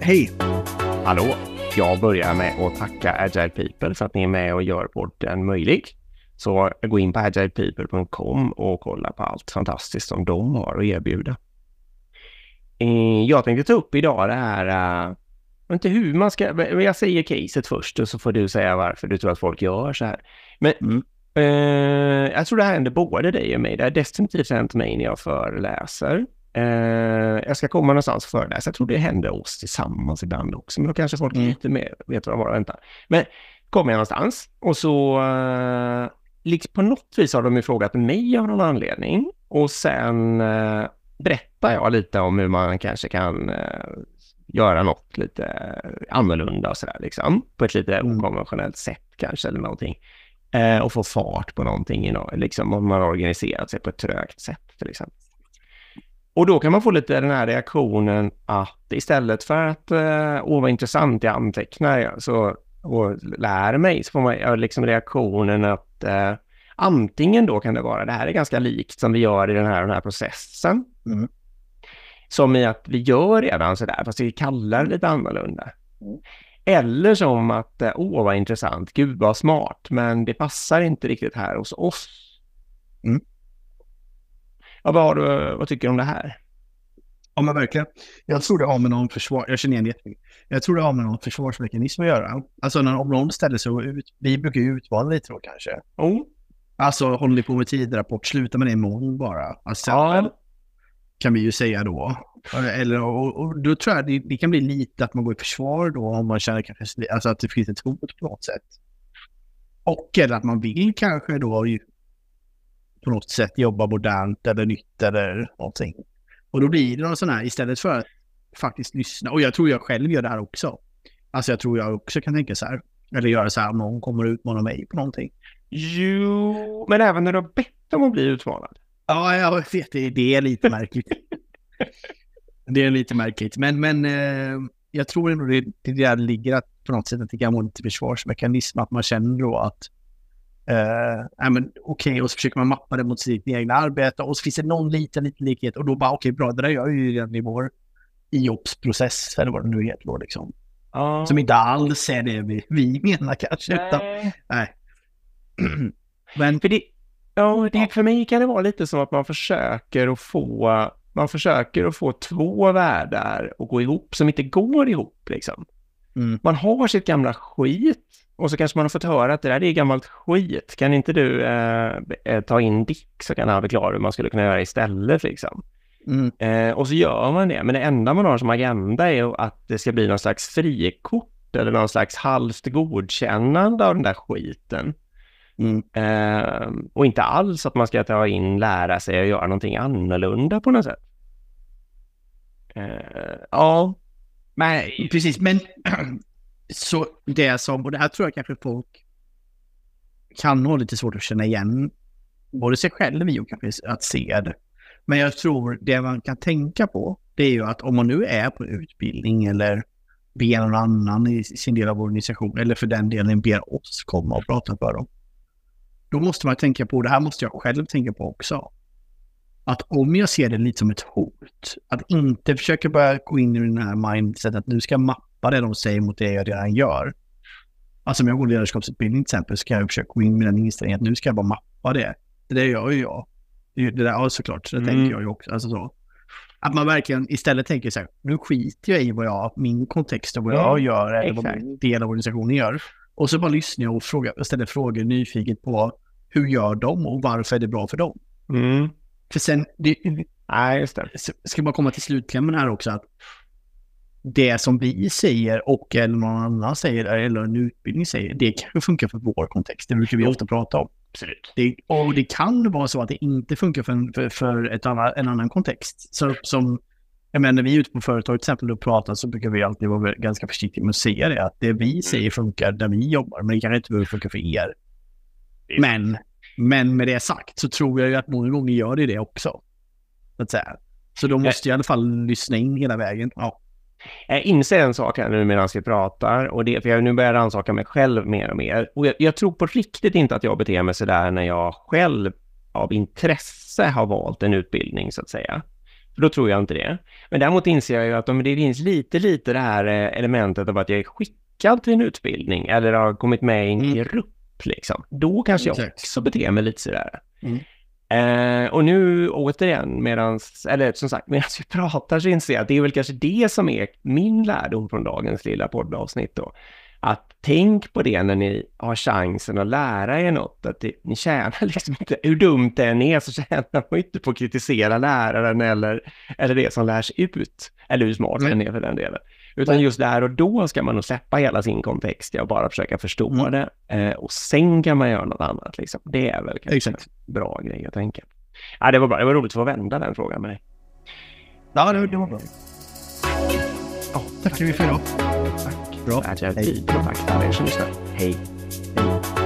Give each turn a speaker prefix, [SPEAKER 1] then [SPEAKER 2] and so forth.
[SPEAKER 1] Hej!
[SPEAKER 2] Hallå! Jag börjar med att tacka Agile People för att ni är med och gör podden möjlig. Så gå in på agilepeople.com och kolla på allt fantastiskt som de har att erbjuda. Jag tänkte ta upp idag det här, inte hur man ska, jag säger caset först och så får du säga varför du tror att folk gör så här. Men jag tror det här händer både dig och mig. Det har definitivt hänt mig när jag föreläser. Jag ska komma någonstans och föreläsa. Jag tror det händer oss tillsammans ibland också. Men då kanske folk lite mer vet vad de har att vänta. Men kommer jag någonstans och så liksom på något vis har de ju frågat mig av någon anledning. Och sen berättar jag lite om hur man kanske kan göra något lite annorlunda och sådär liksom. På ett lite okonventionellt sätt kanske eller någonting. Och få fart på någonting liksom, om man har organiserat sig på ett trögt sätt till exempel. Och då kan man få lite den här reaktionen att istället för att vad intressant jag antecknar och lär mig, så får man liksom reaktionen att antingen då kan det vara det här är ganska likt som vi gör i den här processen. Som i att vi gör redan sådär fast vi kallar det lite annorlunda. Eller som att vad intressant, gud vad smart, men det passar inte riktigt här hos oss. Ja, vad tycker du om det här?
[SPEAKER 1] Ja, men verkligen. Jag tror det har med någon jag känner igen jättemycket. Jag tror det har med någon försvarsmekanism att göra. Alltså om någon ställer sig ut, vi brukar ju utvala lite då kanske. Alltså håller ni på med tidrapport, sluta med det imorgon bara. Alltså, kan vi ju säga då. Eller, och då tror jag det kan bli lite att man går i försvar då om man känner kanske alltså att det finns ett hot på något sätt. Och eller att man vill kanske då på något sätt jobba modernt eller nytt eller någonting. Och då blir det någon sån här istället för att faktiskt lyssna. Och jag tror jag själv gör det här också. Alltså jag tror jag också kan tänka så här. Eller göra så här om någon kommer utmana mig på någonting.
[SPEAKER 2] Jo, men även när du har bett om att bli utmanad.
[SPEAKER 1] Ja, jag vet det är lite märkligt. Det är lite märkligt. Men jag tror ändå det där ligger att på något sätt att det kan vara lite försvarsmekanism. Att man känner då att okej, och så försöker man mappa det mot sitt egna arbete och så finns det någon liten likhet och då bara okej, bra, det där gör ju redan i vår IOPS-process eller vad det nu heter då liksom. Som inte alls är det vi menar kanske. Nej. Men
[SPEAKER 2] för mig kan det vara lite som att man försöker att få två världar att gå ihop som inte går ihop liksom. Man har sitt gamla skit och så kanske man har fått höra att det där är gammalt skit. Kan inte du ta in Dick så kan han förklara hur man skulle kunna göra istället liksom. Och så gör man det. Men det enda man har som agenda är att det ska bli någon slags frikort eller någon slags halvt godkännande av den där skiten. Och inte alls att man ska lära sig att göra någonting annorlunda på något sätt.
[SPEAKER 1] Men precis, men så det som, och det här tror jag kanske folk kan ha lite svårt att känna igen både sig själv och kanske att se det. Men jag tror det man kan tänka på, det är ju att om man nu är på utbildning eller ber någon annan i sin del av organisation eller för den delen ber oss komma och prata för dem, då måste man tänka på, det här måste jag själv tänka på också, att om jag ser det lite som ett hot, att inte försöka börja gå in i den här mindset att nu ska jag mappa det de säger mot det jag redan gör. Alltså om jag går ledarskapsutbildning till exempel, så kan jag försöka gå in med den inställningen att nu ska jag bara mappa det. Det gör ju jag. Det där, såklart, så det tänker jag ju också. Alltså så. Att man verkligen istället tänker så här, nu skiter jag i min kontext och vad jag gör eller vad min del av organisationen gör. Och så bara lyssnar jag och ställer frågor nyfiket på hur gör de och varför är det bra för dem. För sen,
[SPEAKER 2] just det.
[SPEAKER 1] Ska man komma till slutklämmen här också, att det som vi säger och eller någon annan säger eller en utbildning säger, det kan funka för vår kontext. Det brukar vi ofta prata om.
[SPEAKER 2] Absolut.
[SPEAKER 1] Och det kan vara så att det inte funkar för en annan kontext. Så som, jag menar, när vi är ute på företag till exempel och pratar, så brukar vi alltid vara ganska försiktiga med att säga det. Att det vi säger funkar där vi jobbar, men det kanske inte behöver funka för er. Men med det sagt så tror jag ju att många gånger gör det också. Så då måste jag i alla fall lyssna in hela vägen. Ja.
[SPEAKER 2] Jag inser en sak här nu medan vi pratar, och det, för jag nu börjar ansaka mig själv mer och mer. Och jag tror på riktigt inte att jag beter mig så där när jag själv av intresse har valt en utbildning så att säga. För då tror jag inte det. Men däremot inser jag ju att om det finns lite det här elementet av att jag är skickad till en utbildning eller har kommit med i en grupp liksom, då kanske jag också beter mig lite sådär. Och nu återigen, medan vi pratar så inser jag att det är väl kanske det som är min lärdom från dagens lilla poddavsnitt då. Att tänk på det när ni har chansen att lära er något. Att ni tjänar liksom inte, hur dumt det än är så tjänar man inte på att kritisera läraren eller det som lärs ut. Eller hur smart den är för den delen. Utan just där och då ska man nog släppa hela sin kontext och bara försöka förstå det. Och sen kan man göra något annat. Liksom. Det är väl kanske en bra grej att tänka. Ja, det var bra. Det var roligt att få vända den frågan med dig.
[SPEAKER 1] Ja, det var bra. Ja, tackar vi för idag.
[SPEAKER 2] Tack. Bra. Tack för er som lyssnar. Hej.